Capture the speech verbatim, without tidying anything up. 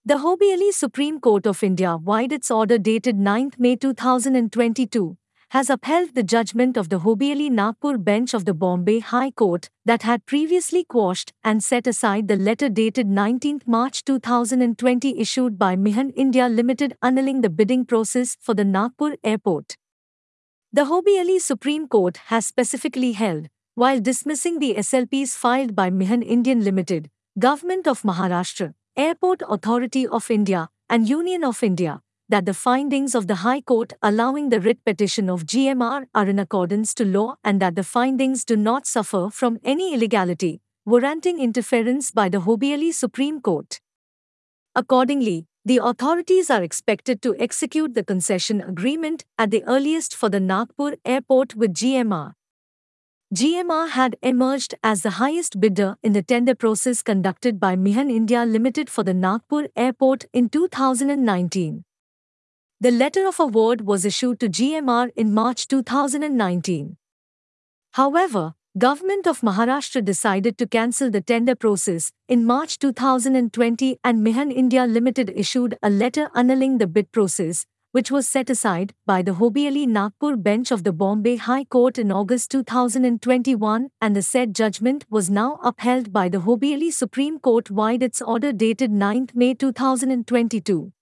The Hobbyali Supreme Court of India, vide its order dated ninth May two thousand twenty-two, has upheld the judgment of the Hobbyali Nagpur bench of the Bombay High Court that had previously quashed and set aside the letter dated nineteenth March two thousand twenty issued by Mihan India Limited annulling the bidding process for the Nagpur airport. The Hobbyali Supreme Court has specifically held, while dismissing the S L Ps filed by Mihan Indian Limited, Government of Maharashtra, Airport Authority of India, and Union of India, that the findings of the High Court allowing the writ petition of G M R are in accordance to law and that the findings do not suffer from any illegality, warranting interference by the Hobbyali Supreme Court. Accordingly, the authorities are expected to execute the concession agreement at the earliest for the Nagpur airport with G M R. G M R had emerged as the highest bidder in the tender process conducted by Mihan India Limited for the Nagpur airport in two thousand nineteen. The letter of award was issued to G M R in March two thousand nineteen. However, Government of Maharashtra decided to cancel the tender process in March two thousand twenty and Mihan India Limited issued a letter annulling the bid process, which was set aside by the Hobbyali Nagpur bench of the Bombay High Court in August two thousand twenty-one, and the said judgment was now upheld by the Hobbyali Supreme Court vide its order dated ninth May two thousand twenty-two.